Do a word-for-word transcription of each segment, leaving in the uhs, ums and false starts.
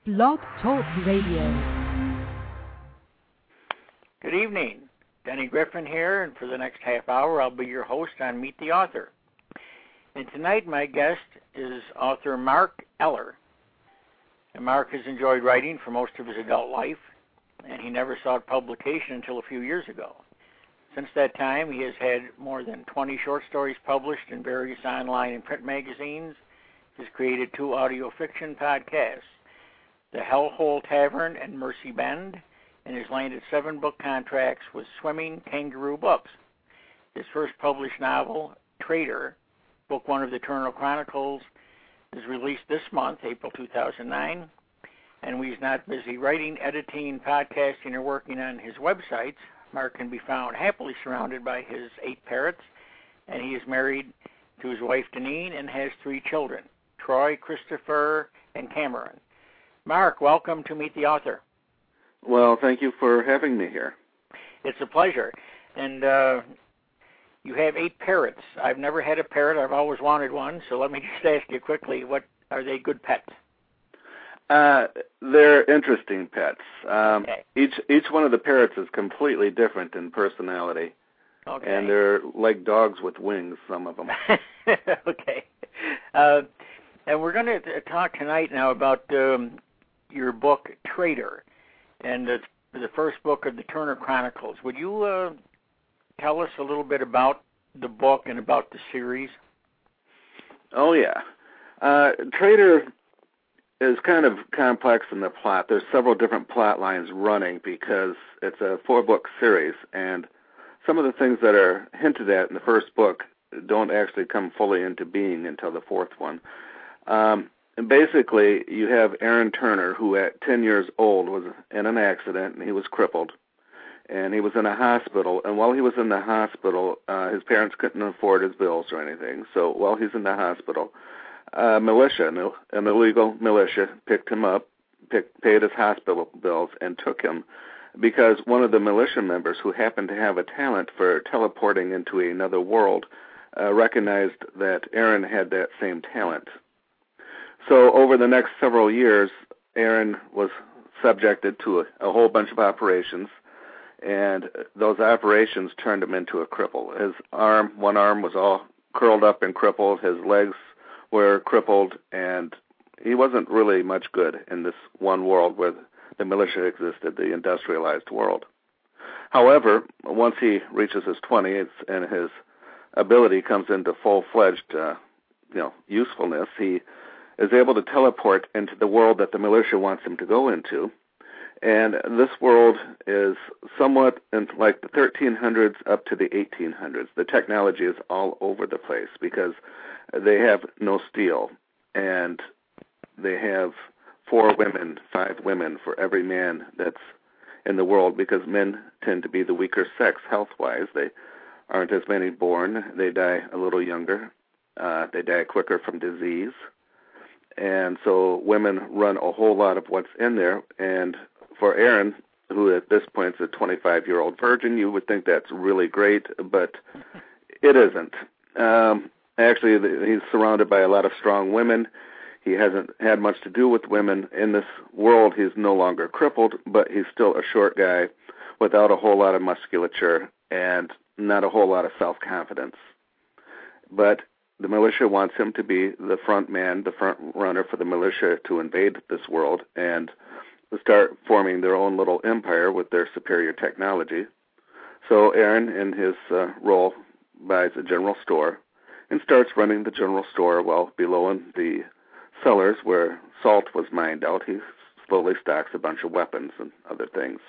Blog Talk Radio. Good evening. Denny Griffin here, and for the next half hour I'll be your host on Meet the Author. And tonight my guest is author Mark Eller. And Mark has enjoyed writing for most of his adult life, and he never sought publication until a few years ago. Since that time, he has had more than twenty short stories published in various online and print magazines. He's created two audio fiction podcasts, The Hellhole Tavern and Mercy Bend, and has landed seven book contracts with Swimming Kangaroo Books. His first published novel, Traitor, book one of the Turner Chronicles, is released this month, April two thousand nine, and when he's not busy writing, editing, podcasting, or working on his websites, Mark can be found happily surrounded by his eight parrots, and he is married to his wife, Deneen, and has three children, Troy, Christopher, and Cameron. Mark, welcome to Meet the Author. Well, thank you for having me here. It's a pleasure. And uh, you have eight parrots. I've never had a parrot. I've always wanted one. So let me just ask you quickly, what are they good pets? Uh, they're interesting pets. Um, okay. Each each one of the parrots is completely different in personality. Okay. And they're like dogs with wings, some of them. okay. Uh, and we're going to talk tonight now about um, your book, Traitor, and it's the first book of the Turner Chronicles. Would you uh, tell us a little bit about the book and about the series? Oh, yeah. Uh, Traitor is kind of complex in the plot. There's several different plot lines running because it's a four-book series, and some of the things that are hinted at in the first book don't actually come fully into being until the fourth one. Um, and basically, you have Aaron Turner, who at ten years old was in an accident, and he was crippled. And he was in a hospital, and while he was in the hospital, uh, his parents couldn't afford his bills or anything. So while he's in the hospital, uh, militia, an illegal militia, picked him up, picked, paid his hospital bills, and took him because one of the militia members, who happened to have a talent for teleporting into another world, uh, recognized that Aaron had that same talent. So over the next several years, Aaron was subjected to a, a whole bunch of operations, and those operations turned him into a cripple. His arm, one arm was all curled up and crippled. His legs were crippled, and he wasn't really much good in this one world where the militia existed, the industrialized world. However, once he reaches his twenties and his ability comes into full-fledged, uh, you know, usefulness, he is able to teleport into the world that the militia wants him to go into. And this world is somewhat in like the thirteen hundreds up to the eighteen hundreds. The technology is all over the place because they have no steel, and they have four women, five women for every man that's in the world because men tend to be the weaker sex health-wise. They aren't as many born. They die a little younger. Uh, they die quicker from disease. And so women run a whole lot of what's in there. And for Aaron, who at this point is a twenty-five-year-old virgin, you would think that's really great, but it isn't. Um, actually, he's surrounded by a lot of strong women. He hasn't had much to do with women. In this world, he's no longer crippled, but he's still a short guy without a whole lot of musculature and not a whole lot of self-confidence. But the militia wants him to be the front man, the front runner for the militia to invade this world and start forming their own little empire with their superior technology. So Aaron, in his uh, role, buys a general store and starts running the general store while below in the cellars where salt was mined out, he slowly stocks a bunch of weapons and other things.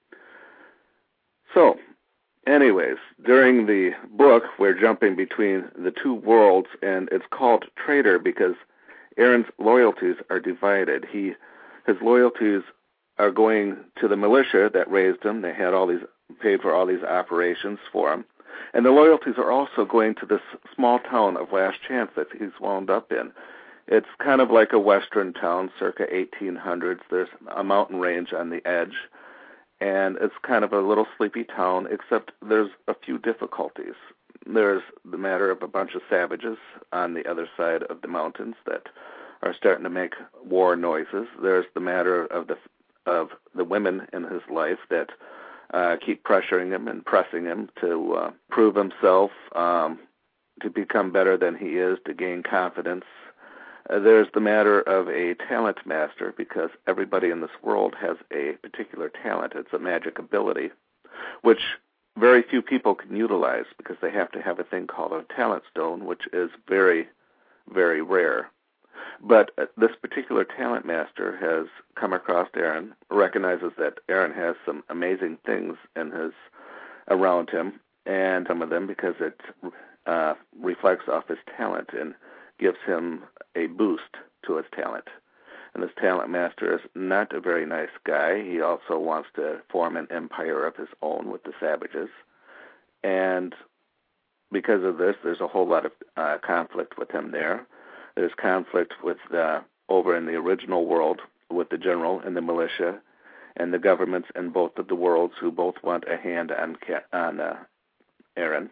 So, anyways, during the book, we're jumping between the two worlds, and it's called Traitor because Aaron's loyalties are divided. He, his loyalties are going to the militia that raised him. They had all these, paid for all these operations for him. And the loyalties are also going to this small town of Last Chance that he's wound up in. It's kind of like a western town, circa eighteen hundreds. There's a mountain range on the edge, and it's kind of a little sleepy town, except there's a few difficulties. There's the matter of a bunch of savages on the other side of the mountains that are starting to make war noises. There's the matter of the of the women in his life that uh, keep pressuring him and pressing him to uh, prove himself, um, to become better than he is, to gain confidence. Uh, there's the matter of a talent master, because everybody in this world has a particular talent. It's a magic ability, which very few people can utilize because they have to have a thing called a talent stone, which is very, very rare. But uh, this particular talent master has come across Aaron, recognizes that Aaron has some amazing things in his around him, and some of them because it uh, reflects off his talent and gives him a boost to his talent. And this talent master is not a very nice guy. He also wants to form an empire of his own with the Savages. And because of this, there's a whole lot of uh, conflict with him there. There's conflict with uh, over in the original world with the general and the militia and the governments in both of the worlds, who both want a hand on, on uh, Aaron.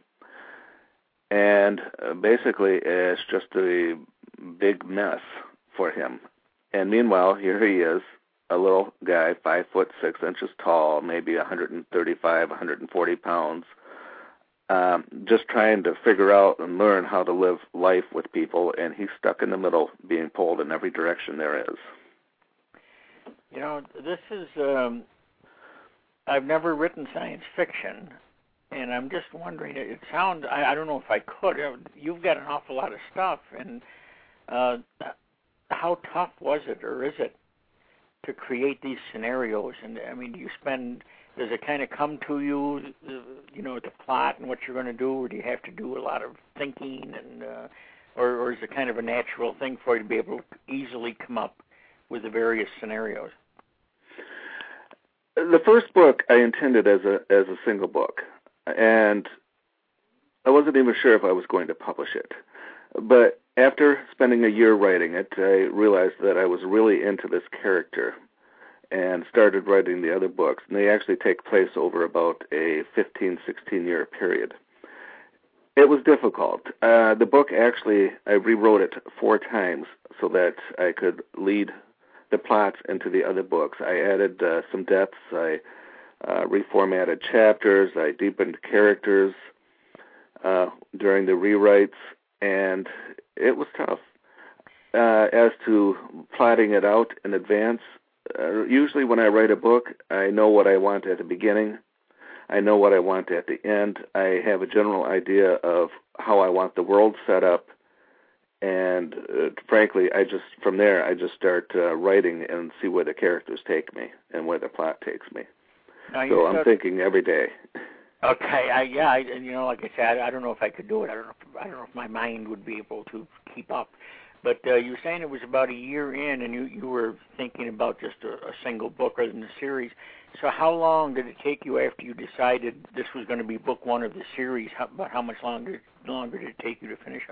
And uh, basically, it's just a big mess for him. And meanwhile, here he is, a little guy, five foot six inches tall, maybe one hundred thirty-five, one hundred forty pounds, um, just trying to figure out and learn how to live life with people, and he's stuck in the middle, being pulled in every direction there is. You know, this is, um, I've never written science fiction, and I'm just wondering, it sounds, I, I don't know if I could, you've got an awful lot of stuff, and uh, how tough was it, or is it, to create these scenarios? And I mean, do you spend, does it kind of come to you, you know, the plot and what you're going to do, or do you have to do a lot of thinking, and uh, or, or is it kind of a natural thing for you to be able to easily come up with the various scenarios? The first book I intended as a as a single book, and I wasn't even sure if I was going to publish it. But after spending a year writing it, I realized that I was really into this character and started writing the other books. And they actually take place over about a fifteen, sixteen-year period. It was difficult. Uh, the book actually, I rewrote it four times so that I could lead the plots into the other books. I added uh, some depths. I uh, reformatted chapters. I deepened characters uh, during the rewrites. And it was tough. Uh, as to plotting it out in advance, uh, usually when I write a book, I know what I want at the beginning. I know what I want at the end. I have a general idea of how I want the world set up. And uh, frankly, I just, from there, I just start uh, writing and see where the characters take me and where the plot takes me. Now, so I'm thinking every day. Okay, I, yeah, I, you know, like I said, I, I don't know if I could do it. I don't know. If, I don't know if my mind would be able to keep up. But uh, you were saying it was about a year in, and you, you were thinking about just a, a single book rather than a series. So how long did it take you after you decided this was going to be book one of the series? How, about how much longer longer did it take you to finish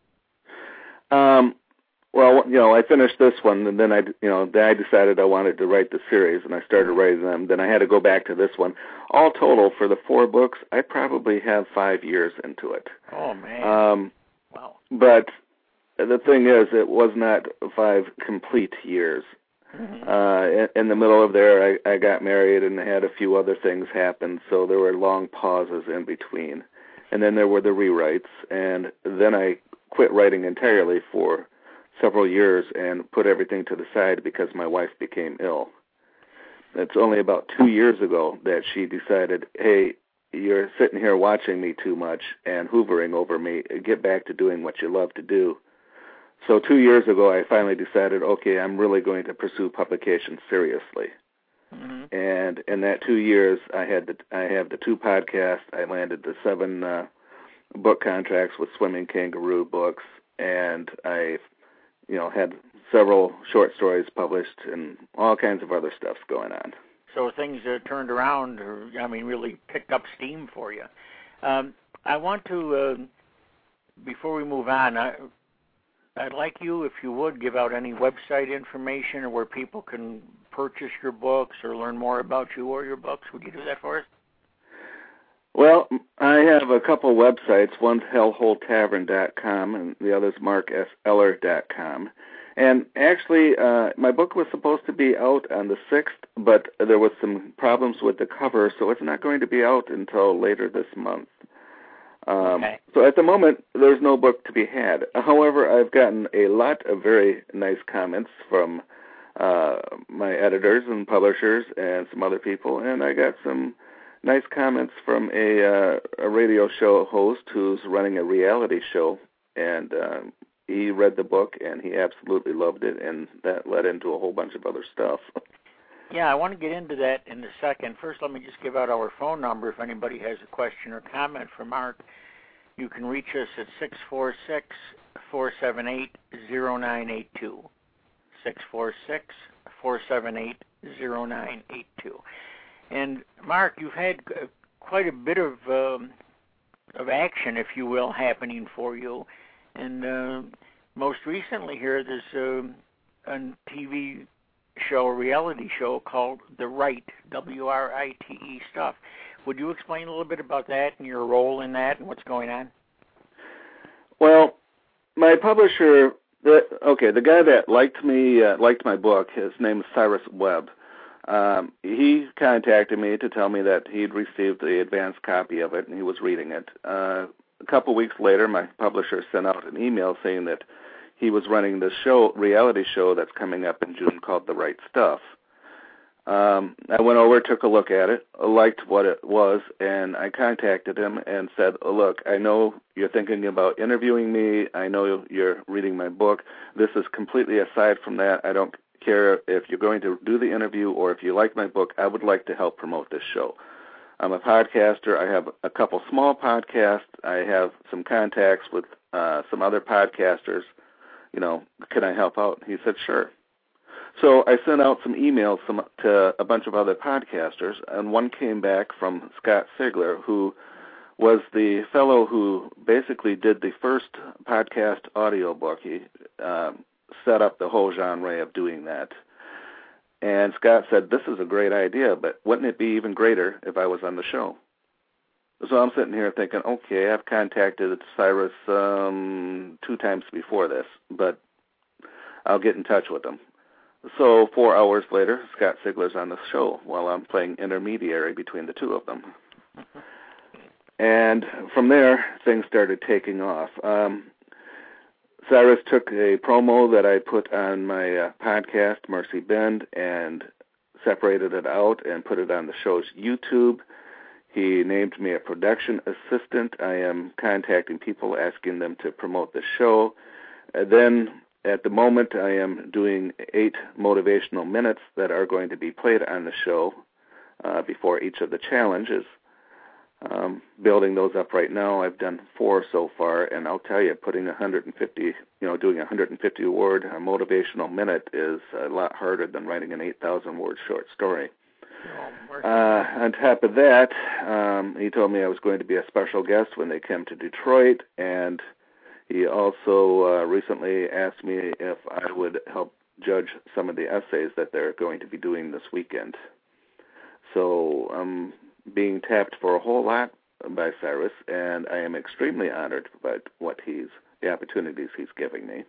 it? Um. Well, you know, I finished this one, and then I, you know, then I decided I wanted to write the series, and I started writing them. Then I had to go back to this one. All total, for the four books, I probably have five years into it. Oh, man. Um, wow. But the thing is, it was not five complete years. Mm-hmm. Uh, in, in the middle of there, I, I got married and had a few other things happen, so there were long pauses in between. And then there were the rewrites, and then I quit writing entirely for several years and put everything to the side because my wife became ill. It's only about two years ago that she decided, hey, you're sitting here watching me too much and hoovering over me. Get back to doing what you love to do. So two years ago, I finally decided, okay, I'm really going to pursue publication seriously. Mm-hmm. And in that two years, I had the, I have the two podcasts. I landed the seven uh, book contracts with Swimming Kangaroo Books, and I you know, had several short stories published and all kinds of other stuff's going on. So things uh, turned around, or, I mean, really picked up steam for you. Um, I want to, uh, before we move on, I, I'd like you, if you would, give out any website information or where people can purchase your books or learn more about you or your books. Would you do that for us? Well, I have a couple websites. One's hellhole tavern dot com and the other's mark s eller dot com. And actually, uh, my book was supposed to be out on the sixth, but there was some problems with the cover, so it's not going to be out until later this month. Um, okay. So at the moment, there's no book to be had. However, I've gotten a lot of very nice comments from uh, my editors and publishers and some other people, and I got some nice comments from a, uh, a radio show host who's running a reality show, and uh, he read the book, and he absolutely loved it, and that led into a whole bunch of other stuff. Yeah, I want to get into that in a second. First, let me just give out our phone number. If anybody has a question or comment for Mark, you can reach us at six four six, four seven eight, zero nine eight two. six four six, four seven eight, zero nine eight two. And, Mark, you've had uh, quite a bit of um, of action, if you will, happening for you. And uh, most recently here, there's uh, a T V show, a reality show called The Right, W R I T E stuff. Would you explain a little bit about that and your role in that and what's going on? Well, my publisher, the, okay, the guy that liked me, uh, liked my book, his name is Cyrus Webb. Um, he contacted me to tell me that he'd received the advanced copy of it and he was reading it. Uh, a couple weeks later, my publisher sent out an email saying that he was running this show, reality show that's coming up in June called The Right Stuff. Um, I went over, took a look at it, liked what it was, and I contacted him and said, oh, look, I know you're thinking about interviewing me. I know you're reading my book. This is completely aside from that. I don't care if you're going to do the interview or if you like my book. I would like to help promote this show. I'm a podcaster. I have a couple small podcasts. I have some contacts with uh, some other podcasters. You know, can I help out? He said, sure. So I sent out some emails some, to a bunch of other podcasters, and one came back from Scott Sigler, who was the fellow who basically did the first podcast audiobook. He uh, set up the whole genre of doing that. And Scott said, this is a great idea, but wouldn't it be even greater if I was on the show? So I'm sitting here thinking, okay, I've contacted Cyrus um, two times before this, but I'll get in touch with him. So four hours later, Scott Sigler's on the show while I'm playing intermediary between the two of them. And from there, things started taking off. Um, Cyrus took a promo that I put on my uh, podcast, Mercy Bend, and separated it out and put it on the show's YouTube. He named me a production assistant. I am contacting people, asking them to promote the show. And then, at the moment, I am doing eight motivational minutes that are going to be played on the show uh, before each of the challenges. Um, building those up right now. I've done four so far, and I'll tell you, putting one hundred fifty, you know, doing a one hundred fifty word a motivational minute is a lot harder than writing an eight thousand word short story. Oh, uh, on top of that, um, he told me I was going to be a special guest when they came to Detroit, and he also uh, recently asked me if I would help judge some of the essays that they're going to be doing this weekend. So I'm being tapped for a whole lot by Cyrus, and I am extremely honored by what he's, the opportunities he's giving me.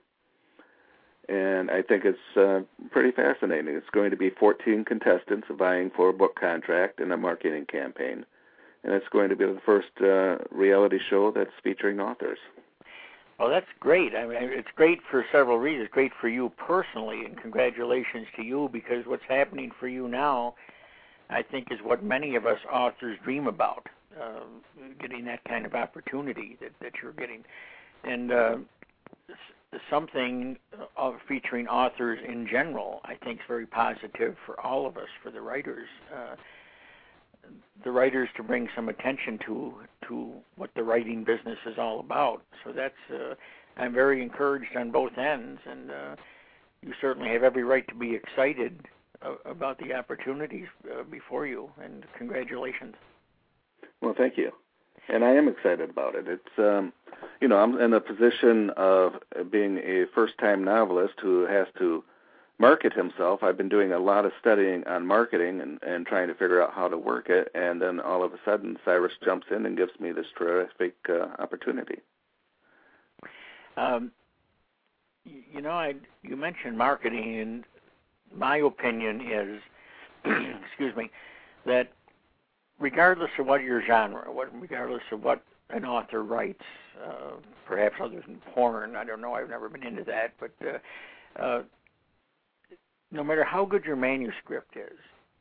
And I think it's uh, pretty fascinating. It's going to be fourteen contestants vying for a book contract and a marketing campaign. And it's going to be the first uh, reality show that's featuring authors. Well, that's great. I mean, it's great for several reasons. Great for you personally, and congratulations to you, because what's happening for you now, I think, is what many of us authors dream about, uh, getting that kind of opportunity that, that you're getting. And uh, something uh, featuring authors in general, I think, is very positive for all of us, for the writers. Uh, the writers to bring some attention to to what the writing business is all about. So that's, uh, I'm very encouraged on both ends, and uh, you certainly have every right to be excited uh, about the opportunities uh, before you, and congratulations. Well, thank you. And I am excited about it. It's, um, you know, I'm in a position of being a first-time novelist who has to market himself. I've been doing a lot of studying on marketing and, and trying to figure out how to work it, and then all of a sudden Cyrus jumps in and gives me this terrific uh, opportunity. Um, you know, I you mentioned marketing, and my opinion is, excuse me, that regardless of what your genre, what regardless of what an author writes, uh, perhaps other than porn, I don't know, I've never been into that, but uh, uh, no matter how good your manuscript is,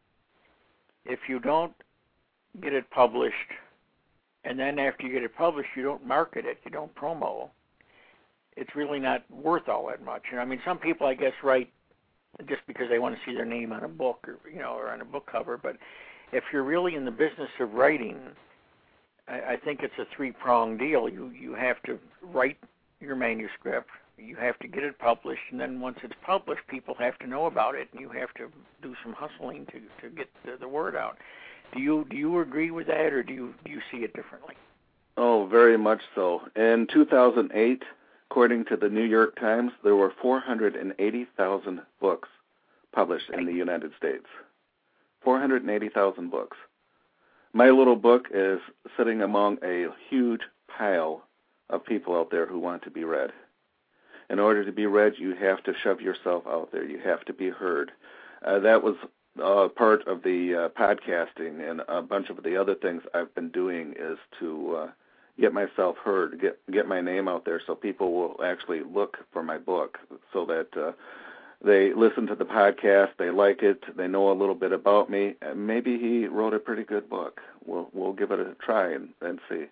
if you don't get it published, and then after you get it published, you don't market it, you don't promo, it's really not worth all that much. You know, I mean, some people, I guess, write just because they want to see their name on a book, or you know, or on a book cover. But if you're really in the business of writing, I, I think it's a three-pronged deal. You you have to write your manuscript, you have to get it published, and then once it's published, people have to know about it, and you have to do some hustling to to get the, the word out. Do you do you agree with that, or do you do you see it differently? Oh, very much so. In two thousand eight, according to the New York Times, there were four hundred eighty thousand books published in the United States. four hundred eighty thousand books. My little book is sitting among a huge pile of people out there who want to be read. In order to be read, you have to shove yourself out there. You have to be heard. Uh, that was uh, part of the uh, podcasting, and a bunch of the other things I've been doing is to uh, get myself heard, get get my name out there so people will actually look for my book, so that uh, they listen to the podcast, they like it, they know a little bit about me, and maybe he wrote a pretty good book. We'll we'll give it a try and, and see.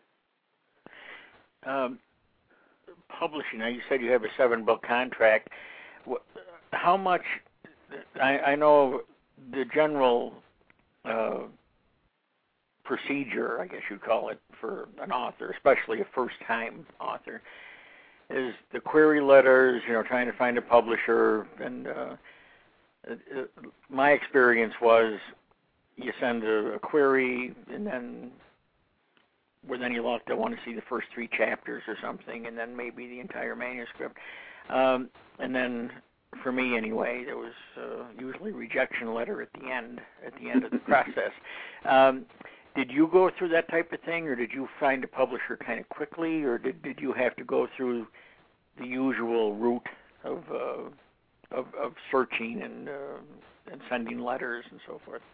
Um, publishing, now you said you have a seven-book contract. How much, I, I know the general uh, procedure, I guess you'd call it, for an author, especially a first-time author, is the query letters, you know, trying to find a publisher. And uh, my experience was you send a, a query, and then with any luck, they'll want to see the first three chapters or something, and then maybe the entire manuscript. Um, and then, for me anyway, there was uh, usually a rejection letter at the end, at the end of the process. Um, did you go through that type of thing, or did you find a publisher kind of quickly, or did, did you have to go through the usual route of uh, of, of searching and uh, and sending letters and so forth?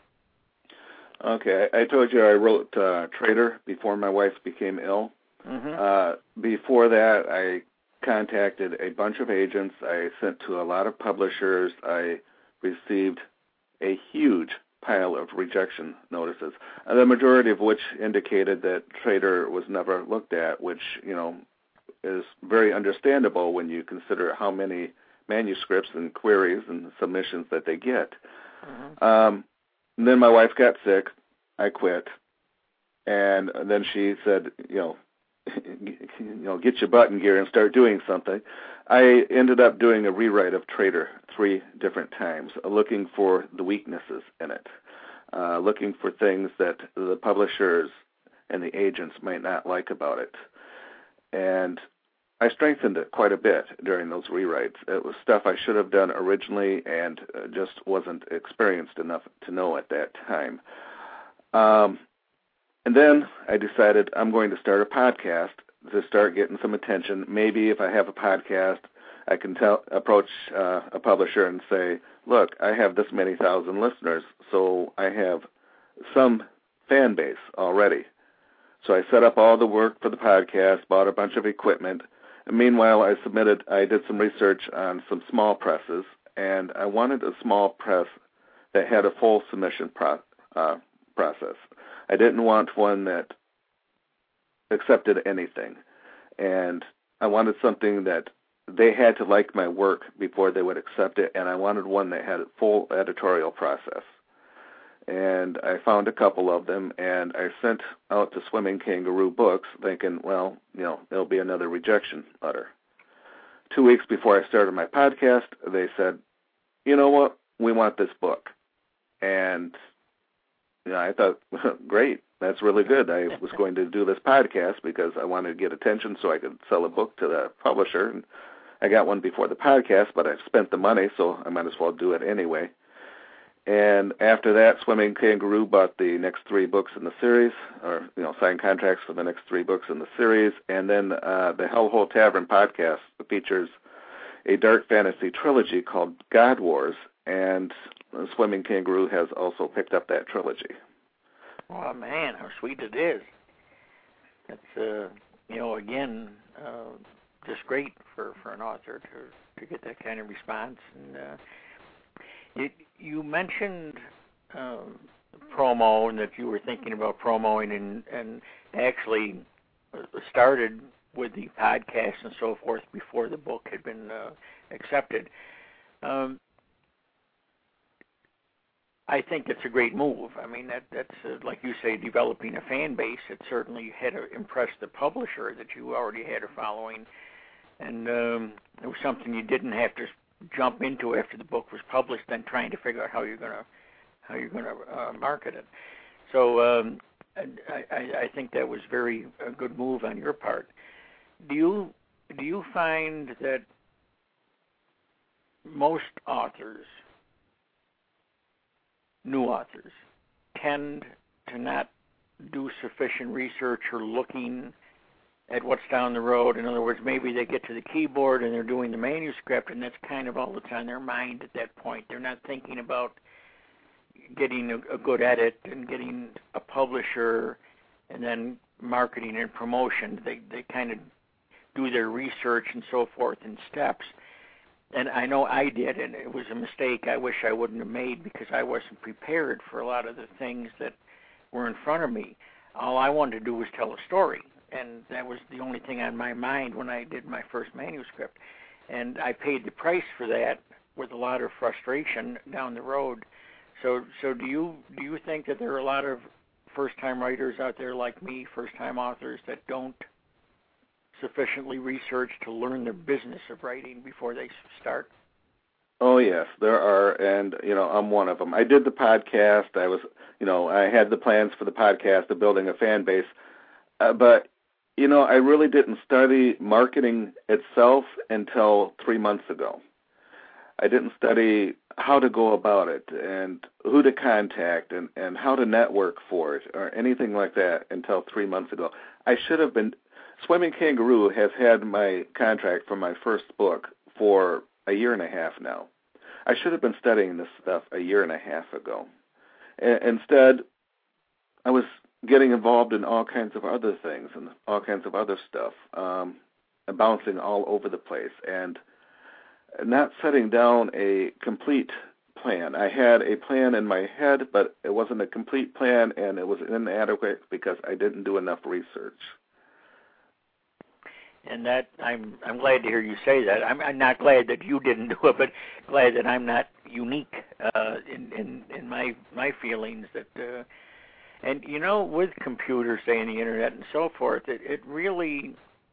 Okay, I told you I wrote uh, Traitor before my wife became ill. Mm-hmm. Uh, before that, I contacted a bunch of agents. I sent to a lot of publishers. I received a huge pile of rejection notices, uh, the majority of which indicated that Traitor was never looked at, which, you know, is very understandable when you consider how many manuscripts and queries and submissions that they get. Mm-hmm. Um, And then my wife got sick. I quit, and then she said, "You know, you know, get your butt in gear and start doing something." I ended up doing a rewrite of Traitor three different times, looking for the weaknesses in it, uh, looking for things that the publishers and the agents might not like about it, and I strengthened it quite a bit during those rewrites. It was stuff I should have done originally and uh, just wasn't experienced enough to know at that time. Um, and then I decided I'm going to start a podcast to start getting some attention. Maybe if I have a podcast, I can tell, approach uh, a publisher and say, look, I have this many thousand listeners, so I have some fan base already. So I set up all the work for the podcast, bought a bunch of equipment. Meanwhile, I submitted, I did some research on some small presses, and I wanted a small press that had a full submission pro, uh, process. I didn't want one that accepted anything, and I wanted something that they had to like my work before they would accept it, and I wanted one that had a full editorial process. And I found a couple of them, and I sent out to Swimming Kangaroo Books thinking, well, you know, there'll be another rejection letter. Two weeks before I started my podcast, they said, you know what, we want this book. And you know, I thought, great, that's really good. I was going to do this podcast because I wanted to get attention so I could sell a book to the publisher. And I got one before the podcast, but I've spent the money, so I might as well do it anyway. And after that, Swimming Kangaroo bought the next three books in the series, or, you know, signed contracts for the next three books in the series. And then uh, the Hellhole Tavern podcast features a dark fantasy trilogy called God Wars, and Swimming Kangaroo has also picked up that trilogy. Oh, man, how sweet it is. That's, uh, you know, again, uh, just great for, for an author to, to get that kind of response. And uh, it, you mentioned um, promo and that you were thinking about promoing and, and actually started with the podcast and so forth before the book had been uh, accepted. Um, I think that's a great move. I mean, that that's, uh, like you say, developing a fan base. It certainly had to impress the publisher that you already had a following. And um, it was something you didn't have to jump into after the book was published, then trying to figure out how you're going to how you're going to uh, market it. So um, I, I, I think that was very a good move on your part. Do you do you find that most authors, new authors, tend to not do sufficient research or looking at what's down the road? In other words, maybe they get to the keyboard and they're doing the manuscript, and that's kind of all that's on their mind at that point. They're not thinking about getting a, a good edit and getting a publisher and then marketing and promotion. They they kind of do their research and so forth in steps. And I know I did, and it was a mistake I wish I wouldn't have made because I wasn't prepared for a lot of the things that were in front of me. All I wanted to do was tell a story, and that was the only thing on my mind when I did my first manuscript. And I paid the price for that with a lot of frustration down the road. So, so do you do you think that there are a lot of first-time writers out there like me, first-time authors, that don't sufficiently research to learn the business of writing before they start? Oh, yes, there are, and, you know, I'm one of them. I did the podcast. I was, you know, I had the plans for the podcast of building a fan base, uh, but, you know, I really didn't study marketing itself until three months ago. I didn't study how to go about it and who to contact and, and how to network for it or anything like that until three months ago. I should have been... Swimming Kangaroo has had my contract for my first book for a year and a half now. I should have been studying this stuff a year and a half ago. A- instead, I was getting involved in all kinds of other things and all kinds of other stuff, um, and bouncing all over the place and not setting down a complete plan. I had a plan in my head, but it wasn't a complete plan, and it was inadequate because I didn't do enough research. And that I'm I'm glad to hear you say that. I'm, I'm not glad that you didn't do it, but glad that I'm not unique uh, in, in in my my feelings. That uh, and you know, with computers, say, and the internet and so forth, it, it really,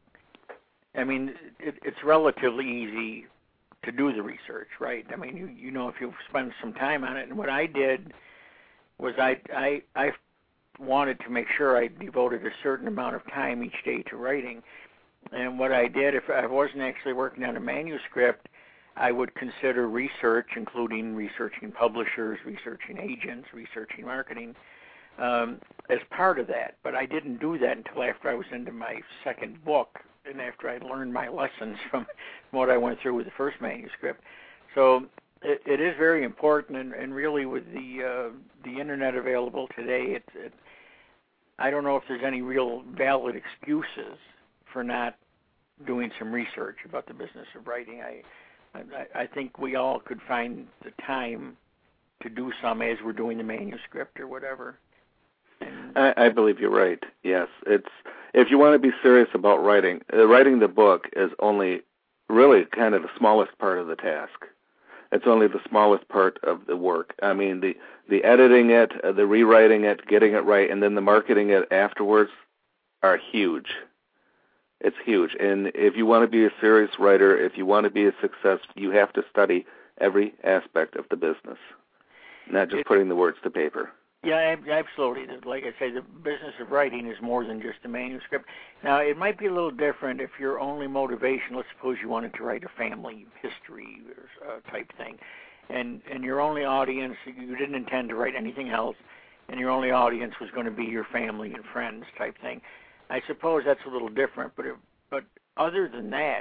I mean, it, it's relatively easy to do the research, right? I mean, you you know, if you spend some time on it. And what I did was I I I wanted to make sure I devoted a certain amount of time each day to writing. And what I did, if I wasn't actually working on a manuscript, I would consider research, including researching publishers, researching agents, researching marketing, um, as part of that. But I didn't do that until after I was into my second book and after I learned my lessons from what I went through with the first manuscript. So it, it is very important, and, and really with the uh, the internet available today, it, it, I don't know if there's any real valid excuses for not doing some research about the business of writing. I, I I think we all could find the time to do some as we're doing the manuscript or whatever. And I, I believe you're right. Yes, it's if you want to be serious about writing, uh, writing the book is only really kind of the smallest part of the task. It's only the smallest part of the work. I mean, the the editing it, uh, the rewriting it, getting it right, and then the marketing it afterwards are huge. It's huge. And if you want to be a serious writer, if you want to be a success, you have to study every aspect of the business, not just putting the words to paper. Yeah, absolutely. Like I say, the business of writing is more than just a manuscript. Now, it might be a little different if your only motivation, let's suppose you wanted to write a family history uh, type thing, and, and your only audience, you didn't intend to write anything else, and your only audience was going to be your family and friends type thing. I suppose that's a little different, but it, but other than that,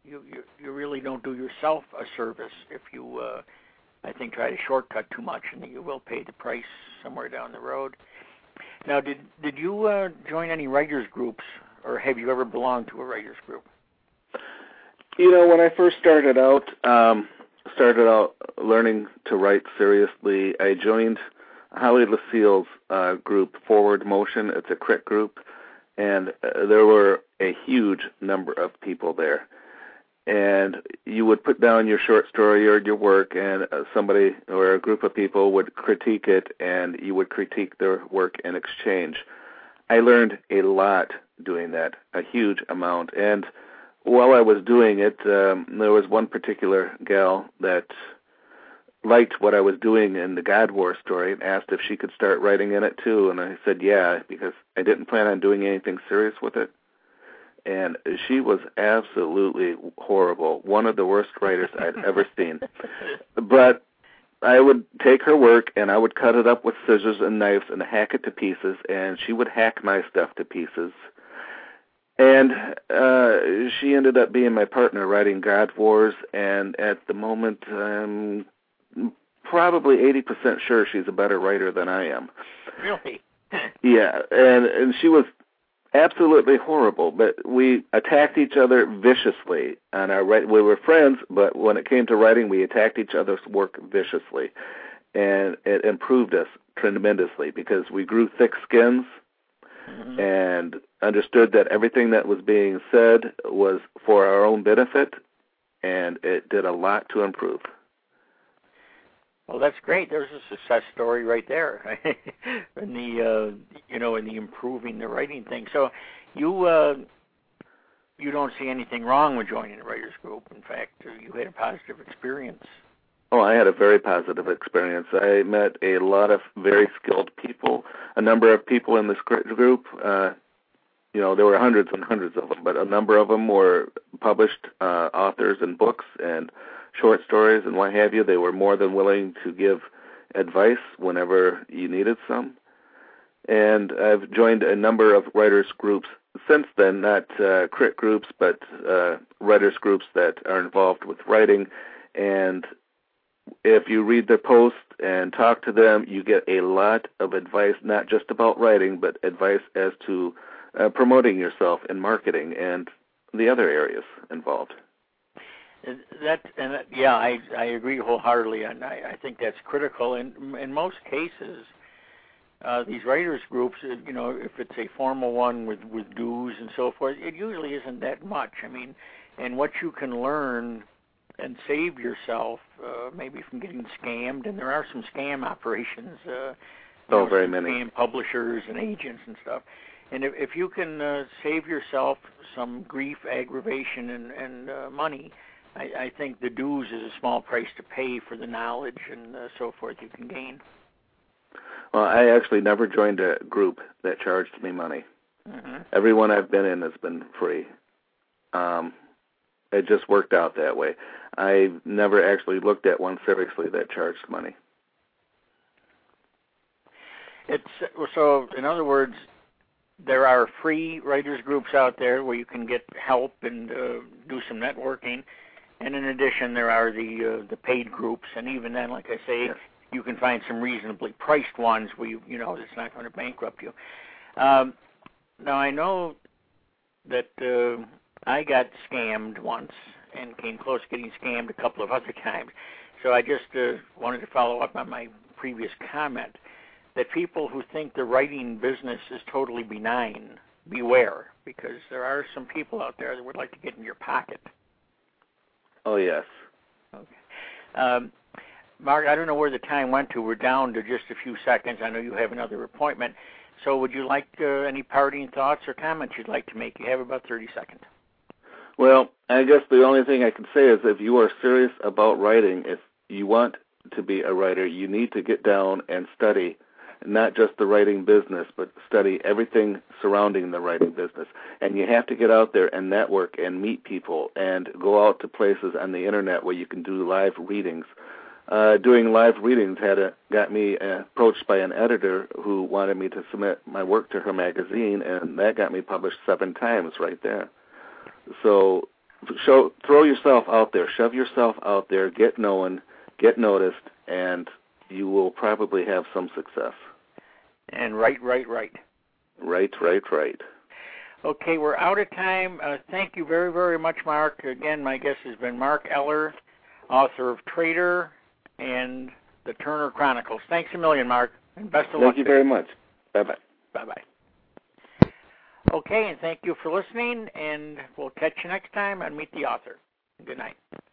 you, you you really don't do yourself a service if you, uh, I think, try to shortcut too much, and you will pay the price somewhere down the road. Now, did did you uh, join any writers groups, or have you ever belonged to a writers group? You know, when I first started out, um, started out learning to write seriously, I joined Holly Lucille's uh, group, Forward Motion. It's a crit group, and uh, there were a huge number of people there. And you would put down your short story or your work, and uh, somebody or a group of people would critique it, and you would critique their work in exchange. I learned a lot doing that, a huge amount. And while I was doing it, um, there was one particular gal that liked what I was doing in the God War story and asked if she could start writing in it too, and I said yeah, because I didn't plan on doing anything serious with it. And she was absolutely horrible, one of the worst writers I'd ever seen. But I would take her work and I would cut it up with scissors and knives and hack it to pieces, and she would hack my stuff to pieces. And uh, she ended up being my partner writing God Wars, and at the moment I'm probably eighty percent sure she's a better writer than I am. Really? Yeah, and, and she was absolutely horrible, but we attacked each other viciously. On our right, we were friends, but when it came to writing, we attacked each other's work viciously, and it improved us tremendously because we grew thick skins mm-hmm. and understood that everything that was being said was for our own benefit, and it did a lot to improve. Well, that's great. There's a success story right there, in the uh, you know in the improving the writing thing. So, you uh, you don't see anything wrong with joining a writers group. In fact, you had a positive experience. Oh, I had a very positive experience. I met a lot of very skilled people. A number of people in this group. Uh, you know, there were hundreds and hundreds of them, but a number of them were published uh, authors and books and short stories and what have you. They were more than willing to give advice whenever you needed some. And I've joined a number of writers groups since then, not uh, crit groups, but uh, writers groups that are involved with writing. And if you read their posts and talk to them, you get a lot of advice, not just about writing, but advice as to uh, promoting yourself in marketing and the other areas involved. That and that, yeah, I I agree wholeheartedly, and I, I think that's critical. In in most cases, uh, these writers groups, you know, if it's a formal one with, with dues and so forth, it usually isn't that much. I mean, and what you can learn and save yourself, uh, maybe from getting scammed, and there are some scam operations. Uh, oh, know, very many. Scam publishers and agents and stuff. And if, if you can uh, save yourself some grief, aggravation, and, and uh, money, I, I think the dues is a small price to pay for the knowledge and uh, so forth you can gain. Well, I actually never joined a group that charged me money. Mm-hmm. Everyone I've been in has been free. Um, it just worked out that way. I never actually looked at one seriously that charged money. It's so, in other words, there are free writers groups out there where you can get help and uh, do some networking. And in addition, there are the uh, the paid groups, and even then, like I say, yes. you can find some reasonably priced ones where you you know it's not going to bankrupt you. Um, now I know that uh, I got scammed once and came close to getting scammed a couple of other times. So I just uh, wanted to follow up on my previous comment that people who think the writing business is totally benign, beware, because there are some people out there that would like to get in your pocket. Oh, yes. Okay. Um, Mark, I don't know where the time went to. We're down to just a few seconds. I know you have another appointment. So would you like uh, any parting thoughts or comments you'd like to make? You have about thirty seconds. Well, I guess the only thing I can say is if you are serious about writing, if you want to be a writer, you need to get down and study not just the writing business, but study everything surrounding the writing business. And you have to get out there and network and meet people and go out to places on the internet where you can do live readings. Uh, doing live readings had a, got me uh, approached by an editor who wanted me to submit my work to her magazine, and that got me published seven times right there. So show, throw yourself out there, shove yourself out there, get known, get noticed, and you will probably have some success. And right, right, right. Right, right, right. Okay, we're out of time. Uh, thank you very, very much, Mark. Again, my guest has been Mark Eller, author of Trader and the Turner Chronicles. Thanks a million, Mark, and best of thank luck. Thank you very much. Bye-bye. Bye-bye. Okay, and thank you for listening, and we'll catch you next time on Meet the Author. Good night.